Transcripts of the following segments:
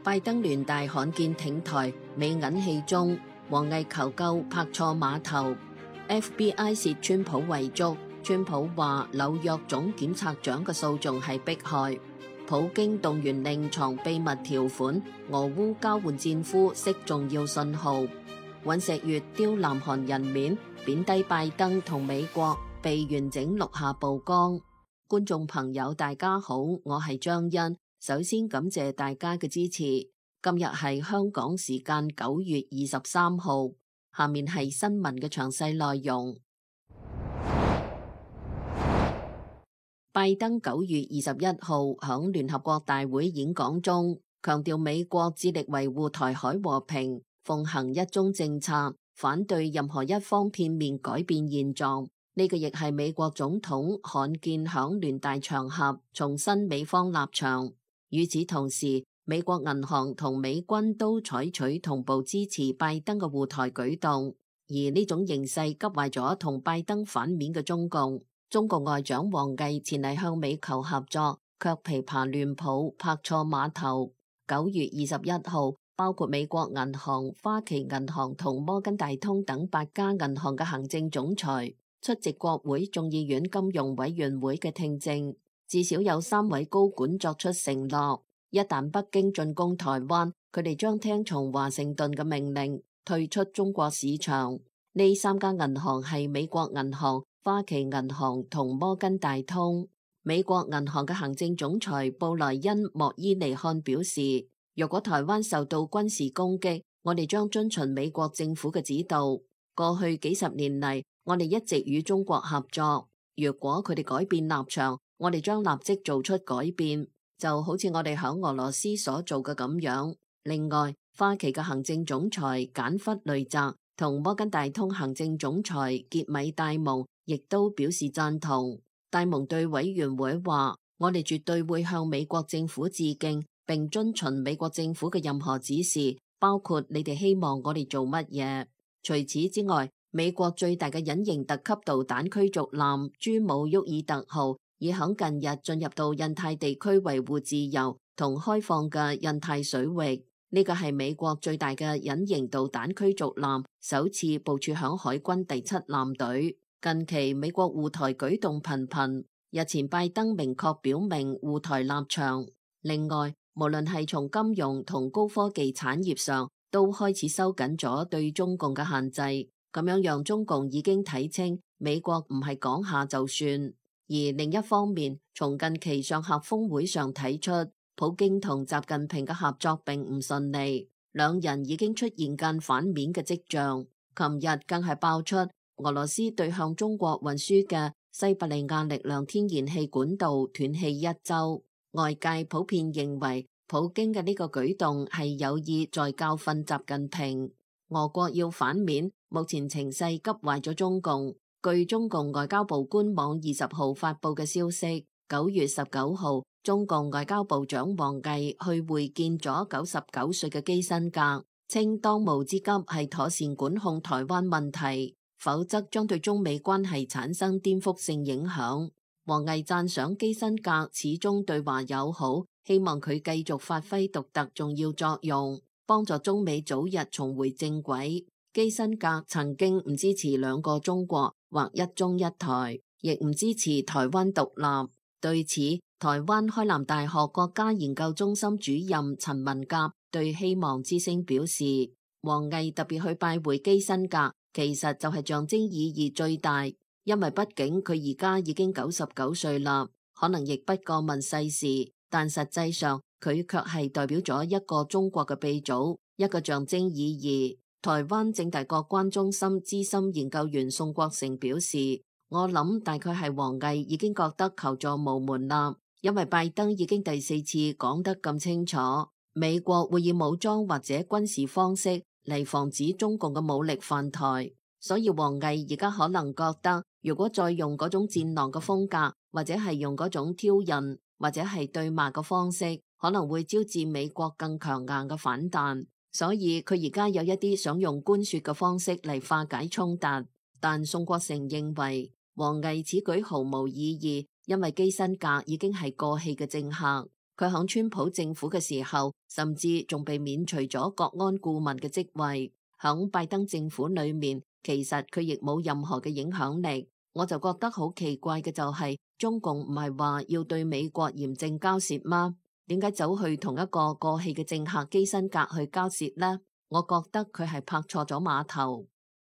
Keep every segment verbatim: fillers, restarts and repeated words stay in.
拜登聯大罕見挺台，美銀器中，王毅求救拍錯碼頭 ，F B I 涉川普遺囑，川普話紐約總檢察長嘅訴訟係迫害，普京動員令藏秘密條款，俄烏交換戰俘釋重要信號，尹錫悅丟南韓人面，貶低拜登同美國，被完整錄下曝光。觀眾朋友大家好，我係張欣。首先感謝大家嘅支持。今日係香港時間九月二十三號，下面係新聞嘅詳細內容。拜登九月二十一號響聯合國大會演講中，強調美國致力維護台海和平，奉行一中政策，反對任何一方片面改變現狀。呢個亦係美國總統罕見響聯大場合重申美方立場。與此同時，美國銀行同美軍都採取同步支持拜登嘅護台舉動，而呢種形勢急壞咗同拜登反面嘅中共。中國外長王毅前嚟向美求合作，卻琵琶亂抱拍錯碼頭。九月二十一號，包括美國銀行、花旗銀行同摩根大通等八家銀行嘅行政總裁出席國會眾議院金融委員會嘅聽證。至少有三位高管作出承諾，一旦北京進攻台灣，佢哋將聽從華盛頓嘅命令，退出中國市場。呢三家銀行係美國銀行、花旗銀行同摩根大通。美國銀行嘅行政總裁布萊恩莫伊尼漢表示，若果台灣受到軍事攻擊，我哋將遵循美國政府嘅指導。過去幾十年嚟，我哋一直與中國合作。若果佢哋改變立場，我哋將立即做出改變，就好似我哋響俄羅斯所做嘅咁樣。另外，花旗嘅行政總裁簡弗雷澤同摩根大通行政總裁傑米戴蒙亦都表示贊同。戴蒙對委員會話：我哋絕對會向美國政府致敬，並遵循美國政府嘅任何指示，包括你哋希望我哋做乜嘢。除此之外，美國最大嘅隱形特級導彈驅逐艦朱姆沃爾特號已響近日進入到印太地區維護自由同開放嘅印太水域。呢個係美國最大嘅隱形導彈驅逐艦，首次部署響海軍第七艦隊。近期美國護台舉動頻頻，日前拜登明確表明護台立場。另外，無論係從金融同高科技產業上，都開始收緊咗對中共嘅限制，咁樣讓中共已經睇清美國唔係講下就算。而另一方面，從近期上合峰會上睇出，普京同習近平嘅合作並唔順利，兩人已經出現間反面嘅跡象。琴日更係爆出俄羅斯對向中國運輸嘅西伯利亞力量天然氣管道斷氣一周，外界普遍認為普京嘅呢個舉動係有意在教訓習近平。俄國要反面，目前情勢急壞咗中共。據中共外交部官網二十號發佈嘅消息，九月十九號，中共外交部長王毅去會見咗九十九歲嘅基辛格，稱當務之急係妥善管控台灣問題，否則將對中美關係產生顛覆性影響。王毅讚賞基辛格始終對華友好，希望佢繼續發揮獨特重要作用，幫助中美早日重回正軌。基辛格曾經唔支持兩個中國或一中一台，亦唔支持台灣獨立。對此，台灣開南大學國家研究中心主任陳文甲對希望之聲表示，王毅特別去拜會基辛格，其實就係象徵意義最大，因為畢竟佢而家已經九十九歲啦，可能亦不過問世事，但實際上佢卻係代表咗一個中國嘅鼻祖，一個象徵意義。台灣政大國關中心資深研究員宋國成表示，我諗大概係王毅已經覺得求助無門啦，因為拜登已經第四次講得咁清楚，美國會以武裝或者軍事方式嚟防止中共嘅武力犯台，所以王毅而家可能覺得，如果再用嗰種戰狼嘅風格，或者係用嗰種挑釁或者係對罵嘅方式，可能會招致美國更強硬嘅反彈。所以佢而家有一啲想用官說嘅方式嚟化解衝突，但宋國成認為王毅此舉毫無意義，因為基辛格已經係過氣嘅政客。 佢響川普政府嘅時候，甚至仲被免除咗國安顧問嘅職位。響拜登政府裏面，其實佢亦冇任何嘅影響力。我就覺得好奇怪嘅就係、是，中共唔係話要對美國嚴正交涉嗎？點解走去同一個過氣嘅政客基辛格去交涉呢？我覺得佢係拍錯咗碼頭。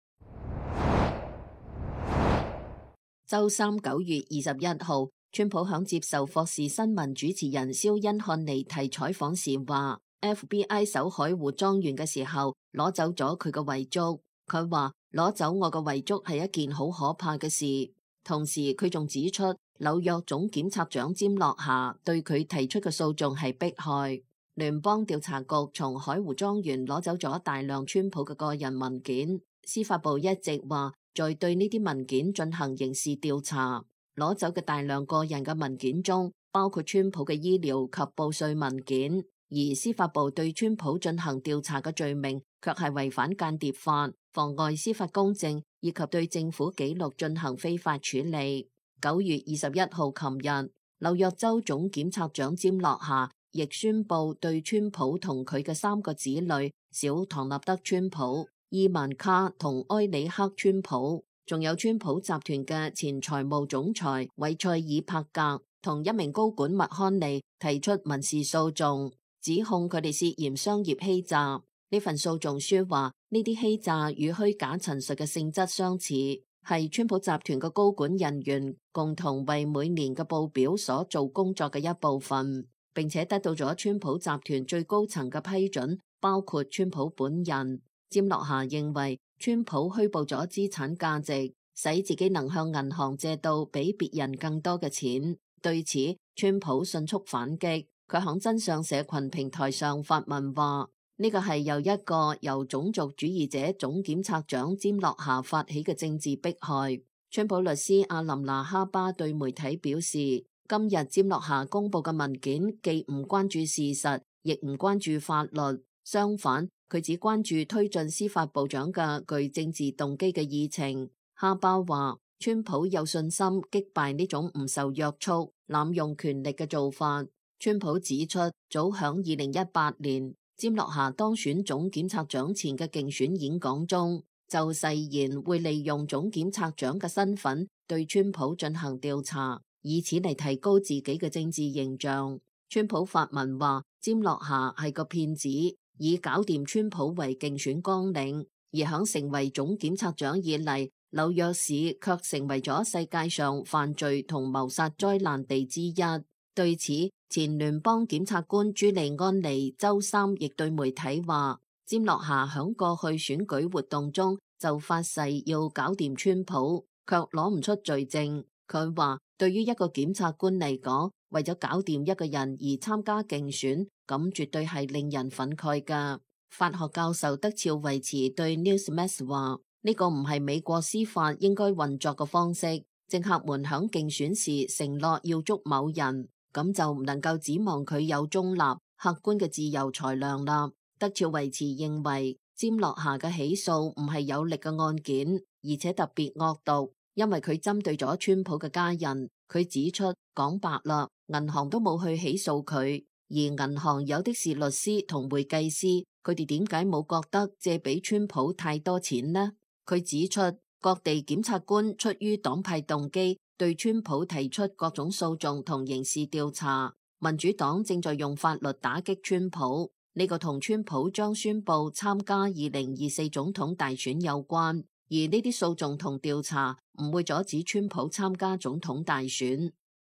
周三九月二十一號，川普響接受霍士新聞主持人肖恩漢尼提採訪時話 ，F B I 搜海湖莊園嘅時候攞走咗佢嘅遺囑。佢話攞走我嘅遺囑係一件好可怕嘅事。同時佢仲指出，紐約總檢察長詹洛夏對佢提出嘅訴訟係迫害。聯邦調查局從海湖莊園攞走咗大量川普嘅個人文件，司法部一直話在對呢啲文件進行刑事調查。攞走嘅大量個人嘅文件中，包括川普嘅醫療及報稅文件，而司法部對川普進行調查嘅罪名卻係違反間諜法、妨礙司法公正以及對政府紀錄進行非法處理。九月二十一號，琴日，紐約州總檢察長詹洛夏亦宣布對川普同佢嘅三個子女小唐納德川普、伊萬卡同埃里克川普，仲有川普集團嘅前財務總裁韋塞爾帕格同一名高管麥康尼提出民事訴訟，指控佢哋涉嫌商業欺詐。呢份訴訟書話，呢啲欺詐與虛假陳述嘅性質相似，係川普集團嘅高管人員共同為每年嘅報表所做工作嘅一部分，並且得到咗川普集團最高層嘅批准，包括川普本人。詹洛夏認為川普虛報咗資產價值，使自己能向銀行借到比別人更多嘅錢。對此，川普迅速反擊，佢響真相社群平台上發文話，呢個係由一個由種族主義者總檢察長詹洛夏發起嘅政治迫害。川普律師阿林拿哈巴對媒體表示，今日詹洛夏公布嘅文件既唔關注事實，亦唔關注法律，相反，佢只關注推進司法部長嘅具政治動機嘅議程。哈巴話，川普有信心擊敗呢種唔受約束、濫用權力嘅做法。川普指出，早響二零一八年，詹洛夏當選總檢察長前嘅競選演講中，就誓言會利用總檢察長嘅身份對川普進行調查，以此嚟提高自己嘅政治形象。川普發文話，詹洛夏係個騙子，以搞掂川普為競選綱領，而響成為總檢察長以嚟，紐約市卻成為咗世界上犯罪同謀殺災難地之一。對此，前聯邦檢察官朱利安尼周三亦對媒體話，詹洛夏響過去選舉活動中就發誓要搞掂川普，卻攞唔出罪證。佢話，對於一個檢察官嚟講，為咗搞掂一個人而參加競選，咁絕對係令人憤慨㗎。法學教授德肖維茨對 Newsmax 話，呢個唔係美國司法應該運作嘅方式。政客們響競選時承諾要捉某人，咁就唔能夠指望佢有中立、客觀嘅自由裁量啦。德肖維茨認為，詹洛夏嘅起訴唔係有力嘅案件，而且特別惡毒，因為佢針對咗川普嘅家人。佢指出，講白啦，銀行都冇去起訴佢，而銀行有的是律師同會計師，佢哋點解冇覺得借俾川普太多錢呢？佢指出，各地檢察官出於黨派動機，對川普提出各種訴訟同刑事調查。民主黨正在用法律打擊川普，呢個同川普將宣布參加二零二四總統大選有關。而呢啲訴訟同調查唔會阻止川普參加總統大選。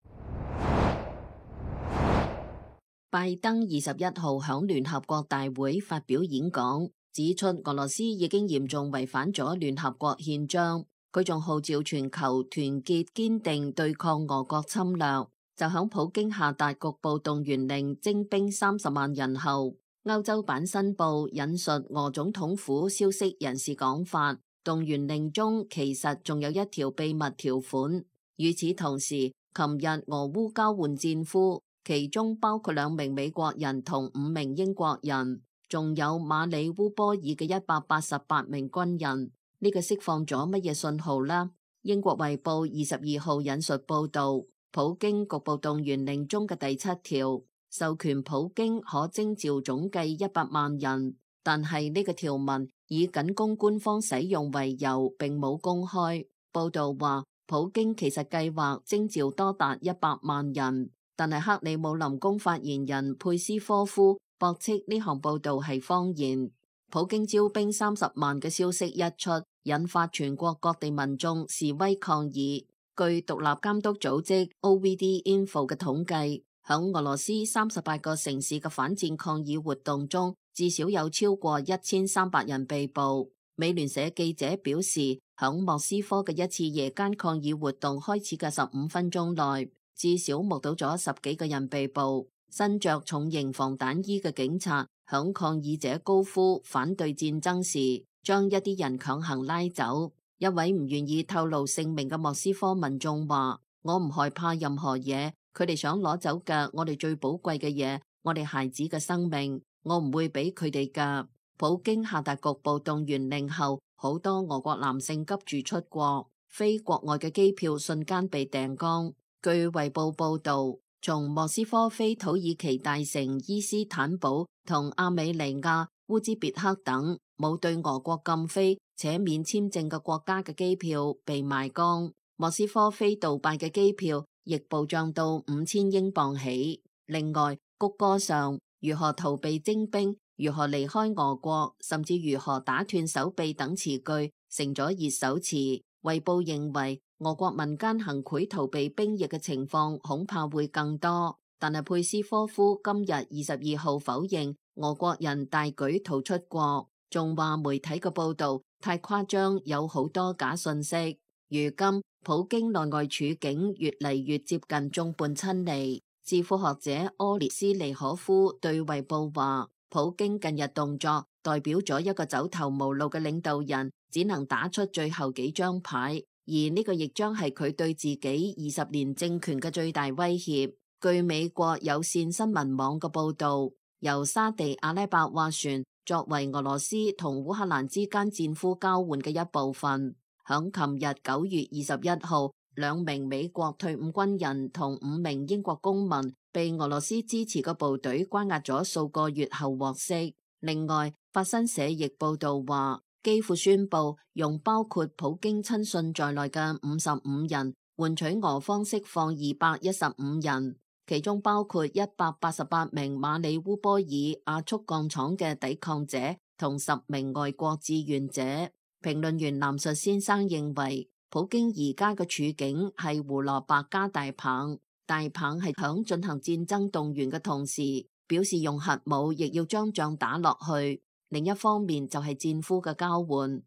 拜登二十一號響聯合國大會發表演講，指出俄羅斯已經嚴重違反咗聯合國憲章。佢仲號召全球團結堅定對抗俄國侵略。就響普京下達局部動員令徵兵三十萬人後，歐洲版新報引述俄總統府消息人士講法，動員令中其實仲有一條秘密條款。與此同時，琴日俄烏交換戰俘，其中包括兩名美國人同五名英國人，仲有馬里烏波爾嘅一百八十八名軍人。呢個釋放咗乜嘢信號呢？英國衛報二十二號引述報道，普京局部動員令中嘅第七條授權普京可徵召總計一百萬人，但係呢個條文以僅供官方使用為由，並冇公開。報道話，普京其實計劃徵召多達一百萬人，但係克里姆林宮發言人佩斯科夫駁斥呢項報道係謊言。普京招兵三十萬嘅消息一出，引發全國各地民眾示威抗議。據獨立監督組織 O V D Info 嘅統計，響俄羅斯三十八個城市嘅反戰抗議活動中，至少有超過一千三百人被捕。美聯社記者表示，響莫斯科嘅一次夜間抗議活動開始嘅十五分鐘內，至少目睹咗十幾個人被捕。身着重型防彈衣嘅警察響抗議者高呼反對戰爭時，將一啲人強行拉走。一位唔願意透露姓名嘅莫斯科民眾話：我唔害怕任何嘢，佢哋想攞走嘅我哋最寶貴嘅嘢，我哋孩子嘅生命，我唔會俾佢哋噶。普京下達局部動員令後，好多俄國男性急住出國，飛國外嘅機票瞬間被訂光。據衛報報道，從莫斯科飛土耳其大城伊斯坦堡同阿美尼亞、烏茲別克等冇對俄國禁飛且免簽證嘅國家嘅機票被賣光。莫斯科飛杜拜嘅機票亦暴漲到五千英鎊起。另外，谷歌上如何逃避徵兵、如何離開俄國，甚至如何打斷手臂等詞句成咗熱搜詞。衛報認為，俄國民間行賄逃避兵役嘅情況恐怕會更多。但係佩斯科夫今日二十二號否認俄國人大舉逃出國，仲話媒體嘅報道太誇張，有好多假信息。如今普京內外處境越嚟越接近眾叛親離。智庫學者柯列斯尼可夫對衛報話，普京近日動作代表咗一個走投無路嘅領導人只能打出最後幾張牌，而呢個亦將係佢對自己二十年政權嘅最大威脅。據美國有線新聞網嘅報道，由沙地阿拉伯斡旋作為俄羅斯同烏克蘭之間戰俘交換嘅一部分，響琴日九月二十一號，兩名美國退伍軍人同五名英國公民被俄羅斯支持嘅部隊關押咗數個月後獲釋。另外，法新社亦報道話，基輔宣布用包括普京親信在內嘅五十五人換取俄方釋放二百一十五人，其中包括一百八十八名馬里烏波爾亞速鋼廠嘅抵抗者同十名外國志願者。評論員藍述先生認為，普京而家嘅處境係胡蘿蔔加大棒，大棒係響進行戰爭動員嘅同時，表示用核武亦要將仗打落去。另一方面就係戰俘嘅交換。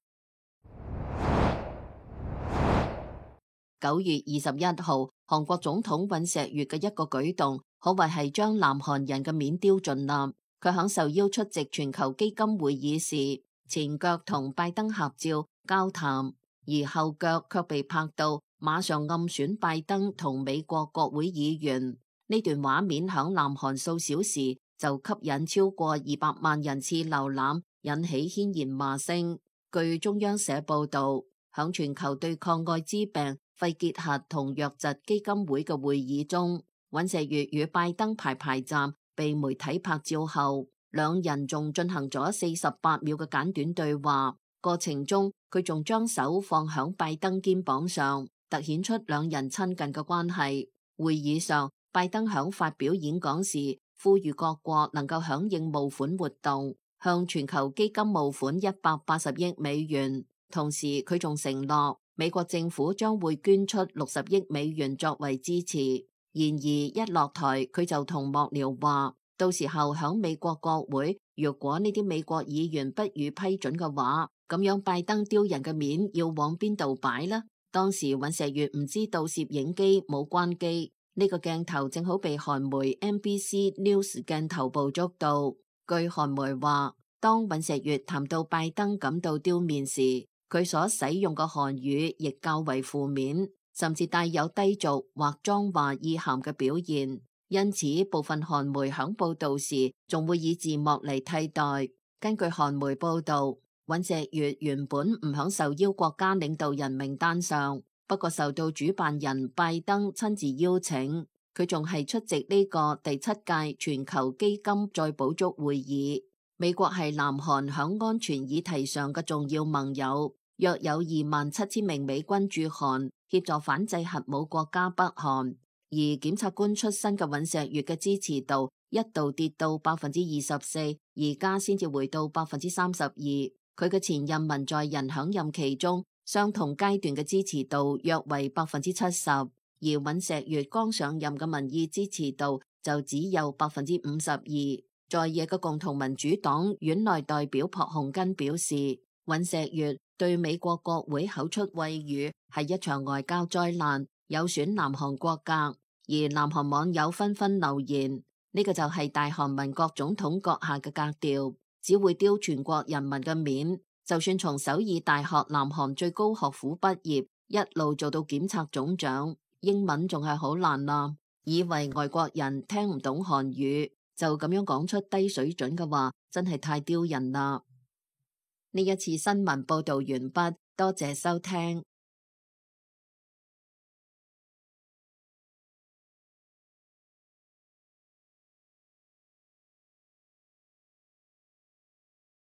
九月二十一號，韓國總統尹錫悅嘅一個舉動，可謂係將南韓人嘅面丟盡啦。佢響受邀出席全球基金會議時，前腳同拜登合照交談，而後腳卻被拍到馬上暗選拜登同美國國會議員。呢段畫面響南韓數小時就吸引超過二百萬人次瀏覽，引起軒然罵聲。據中央社報道，響全球對抗艾滋病、肺結核同瘧疾基金會嘅會議中，尹錫悅與拜登排排站被媒體拍照後，兩人仲進行咗四十八秒嘅簡短對話。過程中，佢仲將手放響拜登肩膀上，凸顯出兩人親近嘅關係。會議上，拜登響發表演講時，呼籲各國能夠響應募款活動，向全球基金募款一百八十億美元。同時，佢仲承諾美國政府將會捐出六十億美元作為支持。然而一落台，佢就同幕僚話，到時候響美國國會，如果呢啲美國議員不予批准嘅話，咁樣拜登丟人嘅面要往邊度擺呢？當時尹錫悅唔知道攝影機冇關機，呢個鏡頭正好被韓媒 M B C News 鏡頭捕捉到。據韓媒話，當尹錫悅談到拜登感到丟面時，佢所使用嘅韓語亦較為負面，甚至帶有低俗或髒話意涵嘅表現。因此，部分韓媒響報道時仲會以字幕嚟替代。根據韓媒報道，尹錫悅原本唔響受邀國家領導人名單上，不過受到主辦人拜登親自邀請。 佢仲係出席呢個第七屆全球基金再補足會議。美國係南韓響安全議題上嘅重要盟友，約有二萬七千名美軍駐韓，協助反制核武國家北韓。而檢察官出身嘅尹錫悅嘅支持度一度跌到百分之二十四，而家先至回到百分之三十二。佢嘅前任文在寅響任期中，相同階段嘅支持度約為百分之七十，而尹錫悅剛上任嘅民意支持度就只有百分之五十二。在野嘅共同民主黨院內代表朴洪根表示，尹錫悅對美國國會口出穢語係一場外交災難，有損南韓國格。而南韓網友紛紛留言，呢個就係大韓民國總統閣下嘅格調，只會丟全國人民嘅面。就算從首爾大學南韓最高學府畢業，一路做到檢察總長，英文仲係好難啊！以為外國人聽唔懂韓語，就咁樣講出低水準嘅話，真係太丟人啦！呢一次新聞報道完畢，多謝收聽。